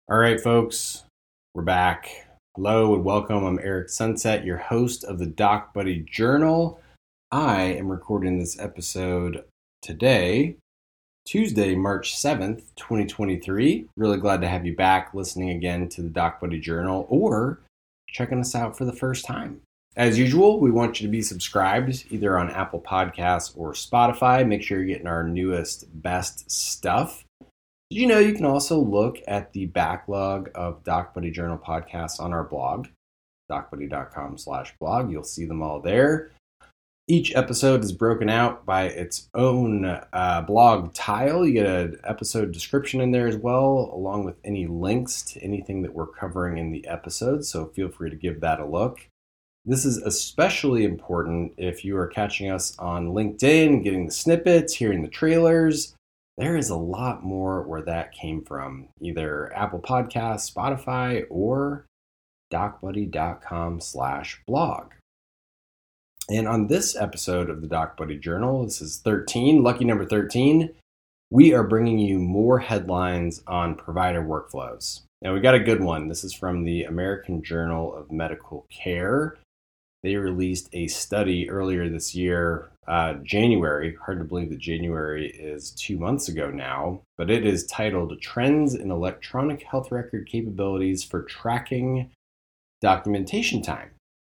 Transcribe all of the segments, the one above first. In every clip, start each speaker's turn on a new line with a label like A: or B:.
A: All right, folks, we're back. Hello and welcome. I'm Eric Sunset, your host of the Doc Buddy Journal. I am recording this episode today, Tuesday, March 7th, 2023. Really glad to have you back listening again to the Doc Buddy Journal or checking us out for the first time. As usual, we want you to be subscribed either on Apple Podcasts or Spotify. Make sure you're getting our newest, best stuff. Did you know you can also look at the backlog of Doc Buddy Journal podcasts on our blog, docbuddy.com/blog. You'll see them all there. Each episode is broken out by its own blog tile. You get an episode description in there as well, along with any links to anything that we're covering in the episode, so feel free to give that a look. This is especially important if you are catching us on LinkedIn, getting the snippets, hearing the trailers. There is a lot more where that came from, either Apple Podcasts, Spotify, or docbuddy.com/blog. And on this episode of the Doc Buddy Journal, this is 13, lucky number 13, we are bringing you more headlines on provider workflows. Now, we got a good one. This is from the American Journal of Medical Care. They released a study earlier this year, January. Hard to believe that January is 2 months ago now, but it is titled Trends in Electronic Health Record Capabilities for Tracking Documentation Time.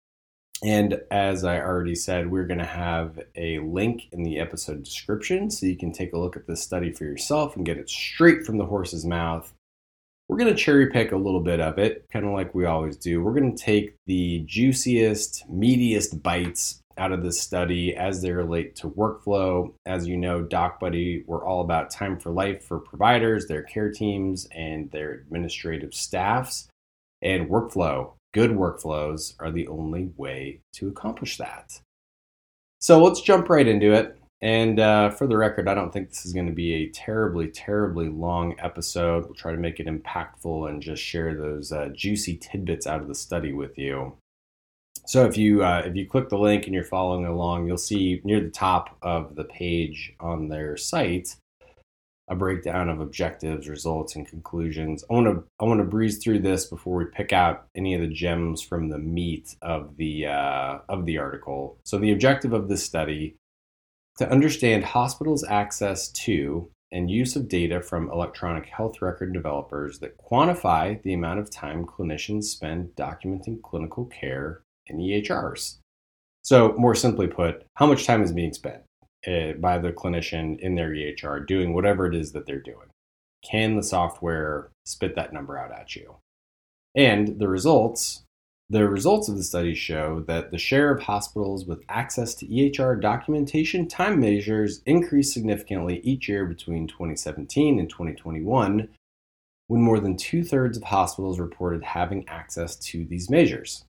A: And as I already said, we're going to have a link in the episode description so you can take a look at this study for yourself and get it straight from the horse's mouth. We're going to cherry pick a little bit of it, kind of like we always do. We're going to take the juiciest, meatiest bites out of this study as they relate to workflow. As you know, Doc Buddy, we're all about time for life for providers, their care teams, and their administrative staffs. And workflow, good workflows, are the only way to accomplish that. So let's jump right into it. And for the record, I don't think this is going to be a terribly, terribly long episode. We'll try to make it impactful and just share those juicy tidbits out of the study with you. So if you click the link and you're following along, you'll see near the top of the page on their site a breakdown of objectives, results, and conclusions. I want to breeze through this before we pick out any of the gems from the meat of the article. So the objective of this study: to understand hospitals' access to and use of data from electronic health record developers that quantify the amount of time clinicians spend documenting clinical care in EHRs. So more simply put, how much time is being spent by the clinician in their EHR doing whatever it is that they're doing? Can the software spit that number out at you? And the results of the study show that the share of hospitals with access to EHR documentation time measures increased significantly each year between 2017 and 2021, when more than 2/3 of hospitals reported having access to these measures.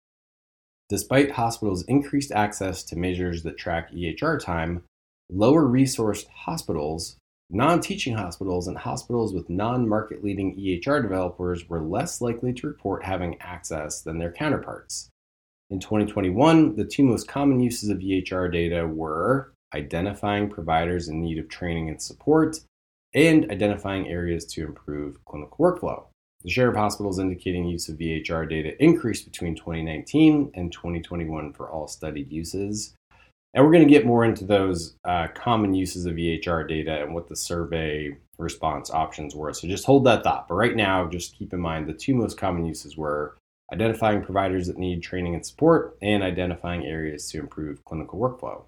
A: Despite hospitals' increased access to measures that track EHR time, lower resourced hospitals, non-teaching hospitals, and hospitals with non-market-leading EHR developers were less likely to report having access than their counterparts. In 2021, the two most common uses of EHR data were identifying providers in need of training and support, and identifying areas to improve clinical workflow. The share of hospitals indicating use of EHR data increased between 2019 and 2021 for all studied uses. And we're going to get more into those common uses of EHR data and what the survey response options were. So just hold that thought. But right now, just keep in mind the two most common uses were identifying providers that need training and support, and identifying areas to improve clinical workflow.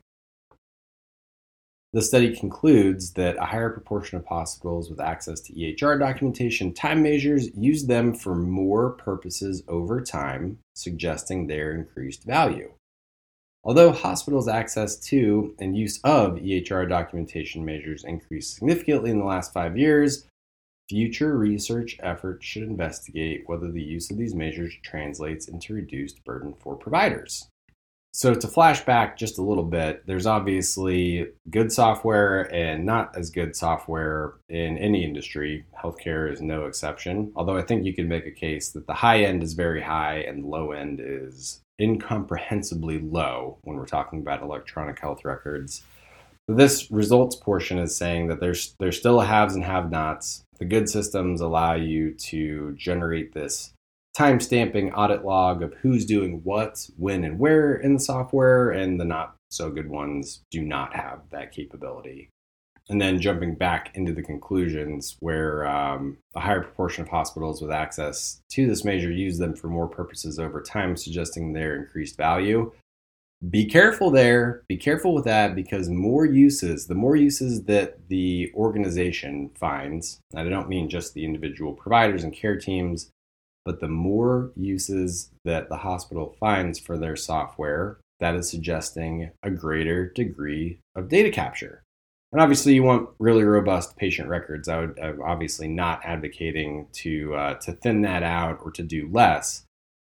A: The study concludes that a higher proportion of hospitals with access to EHR documentation time measures use them for more purposes over time, suggesting their increased value. Although hospitals' access to and use of EHR documentation measures increased significantly in the last 5 years, future research efforts should investigate whether the use of these measures translates into reduced burden for providers. So to flash back just a little bit, there's obviously good software and not as good software in any industry. Healthcare is no exception, although I think you can make a case that the high end is very high and the low end is incomprehensibly low when we're talking about electronic health records. This results portion is saying that there's still haves and have-nots. The good systems allow you to generate this time stamping audit log of who's doing what, when, and where in the software, and the not so good ones do not have that capability. And then jumping back into the conclusions where a higher proportion of hospitals with access to this measure use them for more purposes over time, suggesting their increased value. Be careful there. Be careful with that, because the more uses that the organization finds, and I don't mean just the individual providers and care teams, but the more uses that the hospital finds for their software, that is suggesting a greater degree of data capture. And obviously, you want really robust patient records. I'm obviously not advocating to thin that out or to do less.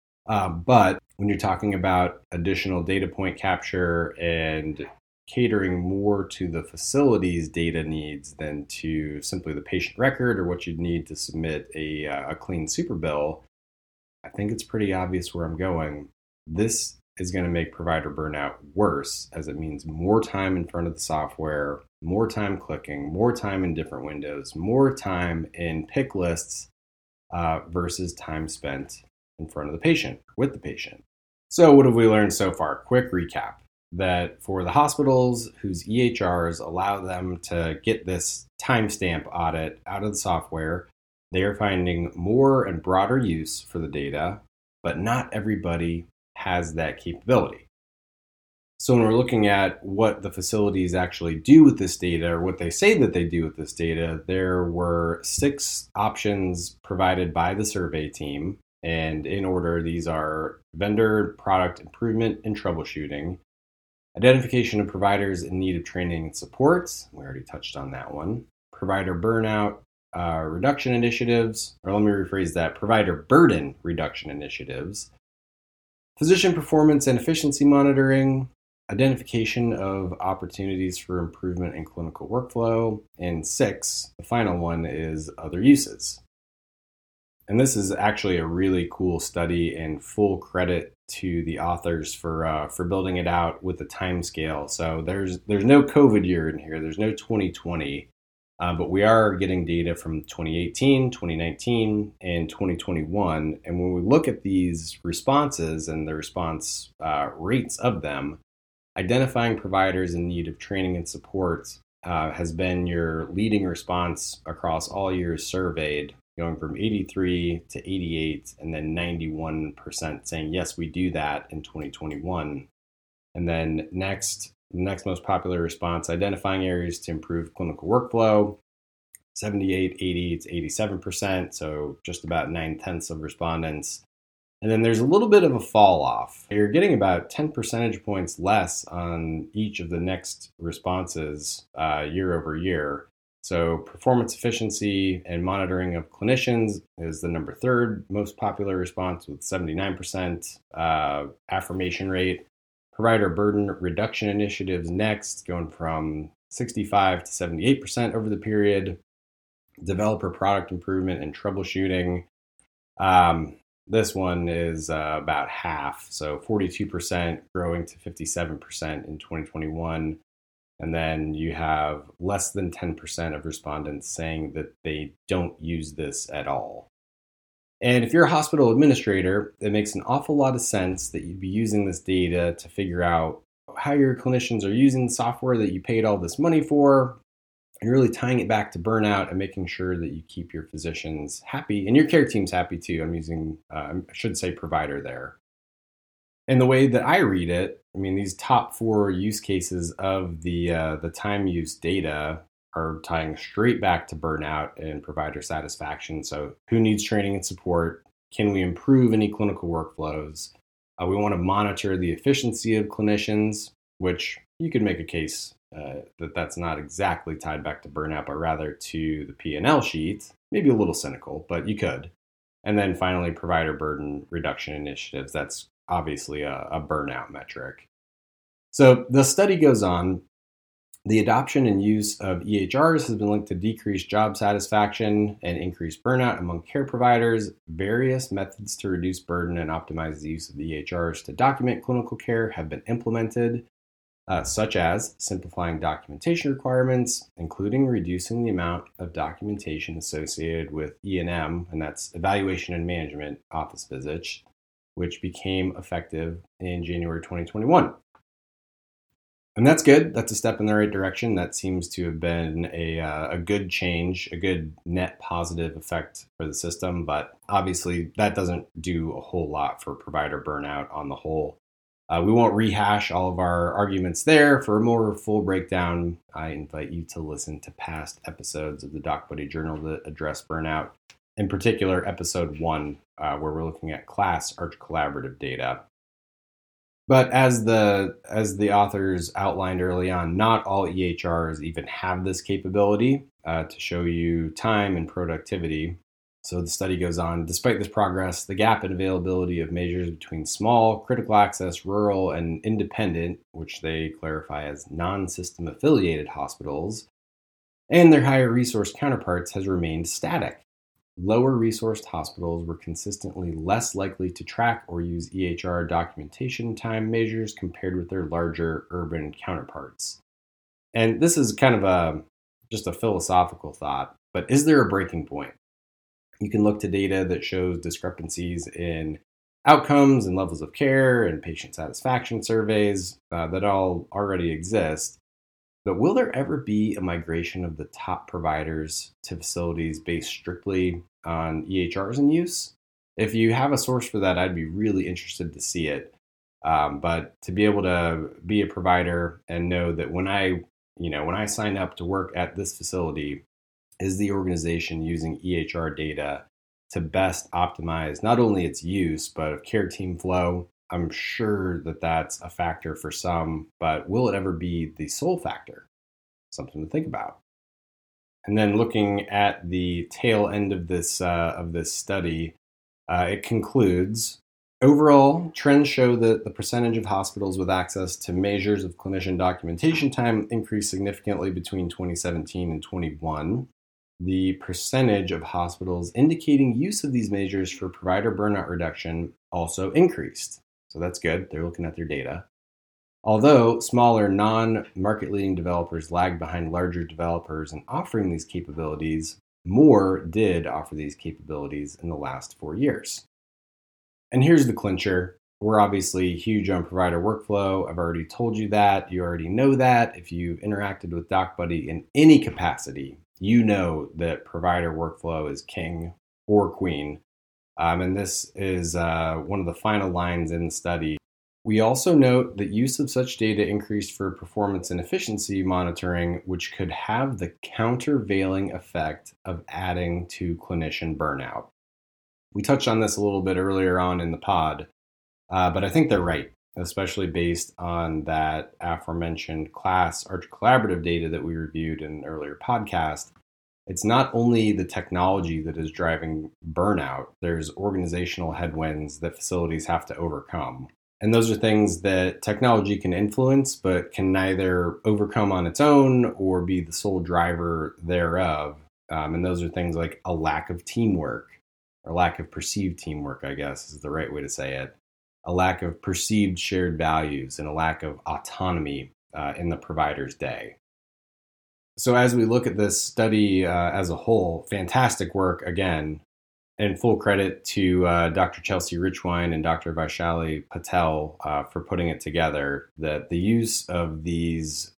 A: But when you're talking about additional data point capture and catering more to the facility's data needs than to simply the patient record or what you'd need to submit a clean super bill, I think it's pretty obvious where I'm going. This is going to make provider burnout worse, as it means more time in front of the software, more time clicking, more time in different windows, more time in pick lists versus time spent in front of the patient, with the patient. So what have we learned so far? Quick recap: that for the hospitals whose EHRs allow them to get this timestamp audit out of the software, they are finding more and broader use for the data, but not everybody has that capability. So when we're looking at what the facilities actually do with this data, or what they say that they do with this data, there were 6 options provided by the survey team. And in order, these are vendor product improvement and troubleshooting, identification of providers in need of training and support, we already touched on that one, provider burnout reduction initiatives, or let me rephrase that, provider burden reduction initiatives, physician performance and efficiency monitoring, identification of opportunities for improvement in clinical workflow, and 6, the final one, is other uses. And this is actually a really cool study, and full credit to the authors for building it out with the time scale. So there's no COVID year in here. There's no 2020, but we are getting data from 2018, 2019, and 2021. And when we look at these responses and the response rates of them, identifying providers in need of training and support has been your leading response across all years surveyed, going from 83 to 88, and then 91% saying, yes, we do that in 2021. And then the next most popular response, identifying areas to improve clinical workflow, 78, 80 to 87%, so just about 9/10 of respondents. And then there's a little bit of a fall off. You're getting about 10 percentage points less on each of the next responses year over year. So performance efficiency and monitoring of clinicians is the number 3rd most popular response with 79% affirmation rate. Provider burden reduction initiatives next, going from 65 to 78% over the period. Developer product improvement and troubleshooting. This one is about half, so 42% growing to 57% in 2021. And then you have less than 10% of respondents saying that they don't use this at all. And if you're a hospital administrator, it makes an awful lot of sense that you'd be using this data to figure out how your clinicians are using the software that you paid all this money for, and really tying it back to burnout and making sure that you keep your physicians happy and your care teams happy too. I'm using, I should say provider there. And the way that I read it, I mean, these top 4 use cases of the time use data are tying straight back to burnout and provider satisfaction. So who needs training and support? Can we improve any clinical workflows? We want to monitor the efficiency of clinicians, which you could make a case that that's not exactly tied back to burnout, but rather to the P&L sheet. Maybe a little cynical, but you could. And then finally, provider burden reduction initiatives. That's obviously a burnout metric. So the study goes on. The adoption and use of EHRs has been linked to decreased job satisfaction and increased burnout among care providers. Various methods to reduce burden and optimize the use of EHRs to document clinical care have been implemented. such as simplifying documentation requirements, including reducing the amount of documentation associated with E&M, and that's Evaluation and Management office visits, which became effective in January 2021. And that's good. That's a step in the right direction. That seems to have been a good change, a good net positive effect for the system. But obviously, that doesn't do a whole lot for provider burnout on the whole. We won't rehash all of our arguments there. For a more full breakdown, I invite you to listen to past episodes of the DocBuddy Journal that address burnout. In particular, episode 1, where we're looking at class Arch Collaborative data. But as the authors outlined early on, not all EHRs even have this capability to show you time and productivity. So the study goes on, despite this progress, the gap in availability of measures between small, critical access, rural, and independent, which they clarify as non-system affiliated hospitals, and their higher resource counterparts has remained static. Lower resourced hospitals were consistently less likely to track or use EHR documentation time measures compared with their larger urban counterparts. And this is kind of just a philosophical thought, but is there a breaking point? You can look to data that shows discrepancies in outcomes and levels of care and patient satisfaction surveys that all already exist. But will there ever be a migration of the top providers to facilities based strictly on EHRs in use? If you have a source for that, I'd be really interested to see it. But to be able to be a provider and know that when I sign up to work at this facility, is the organization using EHR data to best optimize not only its use, but of care team flow? I'm sure that that's a factor for some, but will it ever be the sole factor? Something to think about. And then looking at the tail end of this study, it concludes, overall, trends show that the percentage of hospitals with access to measures of clinician documentation time increased significantly between 2017 and 21. The percentage of hospitals indicating use of these measures for provider burnout reduction also increased. So that's good. They're looking at their data. Although smaller non-market leading developers lagged behind larger developers in offering these capabilities, more did offer these capabilities in the last 4 years. And here's the clincher. We're obviously huge on provider workflow. I've already told you that. You already know that. If you've interacted with DocBuddy in any capacity, you know that provider workflow is king or queen. And this is one of the final lines in the study. We also note that use of such data increased for performance and efficiency monitoring, which could have the countervailing effect of adding to clinician burnout. We touched on this a little bit earlier on in the pod, but I think they're right, especially based on that aforementioned class Arch Collaborative data that we reviewed in an earlier podcast. It's not only the technology that is driving burnout, there's organizational headwinds that facilities have to overcome. And those are things that technology can influence, but can neither overcome on its own or be the sole driver thereof. And those are things like a lack of teamwork, or lack of perceived teamwork, I guess is the right way to say it, a lack of perceived shared values, and a lack of autonomy in the provider's day. So as we look at this study as a whole, fantastic work again, and full credit to Dr. Chelsea Richwine and Dr. Vaishali Patel for putting it together, that the use of these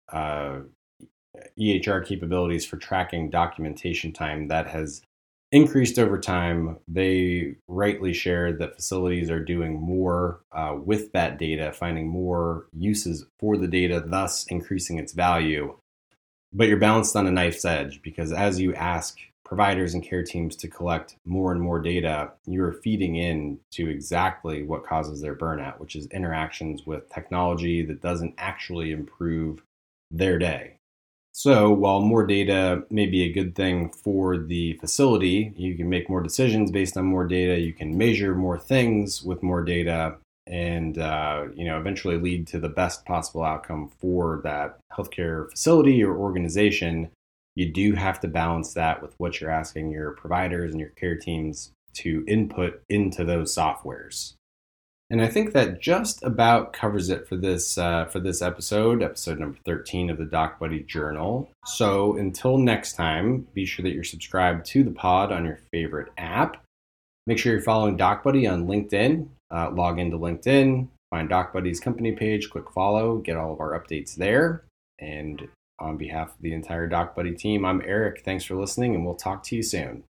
A: EHR capabilities for tracking documentation time that has increased over time. They rightly shared that facilities are doing more with that data, finding more uses for the data, thus increasing its value. But you're balanced on a knife's edge, because as you ask providers and care teams to collect more and more data, you're feeding in to exactly what causes their burnout, which is interactions with technology that doesn't actually improve their day. So while more data may be a good thing for the facility, you can make more decisions based on more data, you can measure more things with more data, and eventually lead to the best possible outcome for that healthcare facility or organization. You do have to balance that with what you're asking your providers and your care teams to input into those softwares. And I think that just about covers it for this episode number 13 of the Doc Buddy Journal. So until next time, be sure that you're subscribed to the pod on your favorite app. Make sure you're following Doc Buddy on LinkedIn. Log into LinkedIn, find Doc Buddy's company page, click follow, get all of our updates there. And on behalf of the entire Doc Buddy team, I'm Eric. Thanks for listening, and we'll talk to you soon.